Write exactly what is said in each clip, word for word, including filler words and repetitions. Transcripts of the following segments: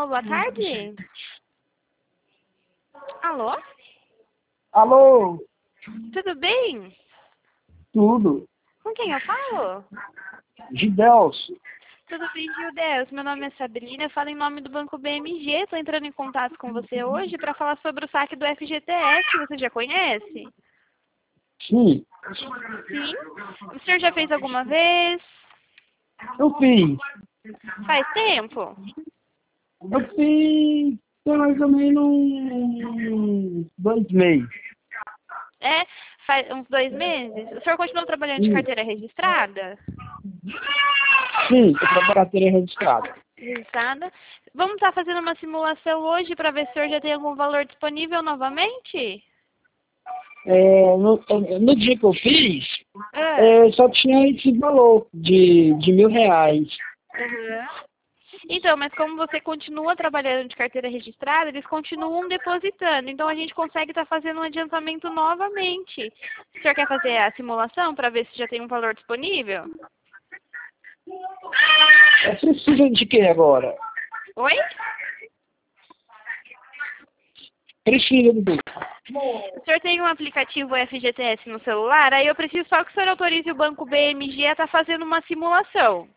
boa tarde. Alô? Alô? Tudo bem? Tudo. Com quem eu falo? Gidelso. Tudo bem, Gildeus? Meu nome é Sabrina, eu falo em nome do Banco B M G. Estou entrando em contato com você hoje para falar sobre o saque do F G T S. Você já conhece? Sim. Sim? O senhor já fez alguma vez? Eu fiz. Faz tempo? Eu fiz tem mais ou menos uns dois meses. É? Faz uns dois meses? O senhor continua trabalhando de Sim. carteira registrada? Sim, eu trabalho carteira registrada. Registrada. Vamos estar fazendo uma simulação hoje para ver se o senhor já tem algum valor disponível novamente? É, no, no dia que eu fiz, Ah. é, só tinha esse valor de, de mil reais. Uhum. Então, mas como você continua trabalhando de carteira registrada, eles continuam depositando. Então, a gente consegue estar fazendo um adiantamento novamente. O senhor quer fazer a simulação para ver se já tem um valor disponível? É precisa de quê agora? Oi? Precisa de quê? O senhor tem um aplicativo F G T S no celular? Aí eu preciso só que o senhor autorize o Banco B M G a estar fazendo uma simulação.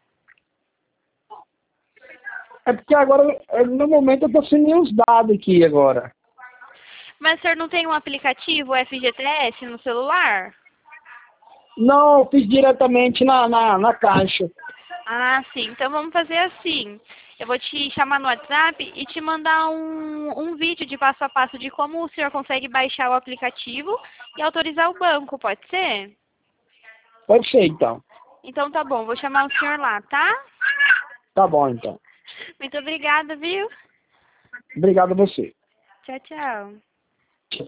É porque agora, é, no momento, eu estou sem nenhum dados aqui agora. Mas o senhor não tem um aplicativo F G T S no celular? Não, eu fiz diretamente na, na, na caixa. Ah, sim. Então vamos fazer assim. Eu vou te chamar no WhatsApp e te mandar um, um vídeo de passo a passo de como o senhor consegue baixar o aplicativo e autorizar o banco, pode ser? Pode ser, então. Então tá bom, vou chamar o senhor lá, tá? Tá bom, então. Muito obrigada, viu? Obrigado a você. Tchau, tchau.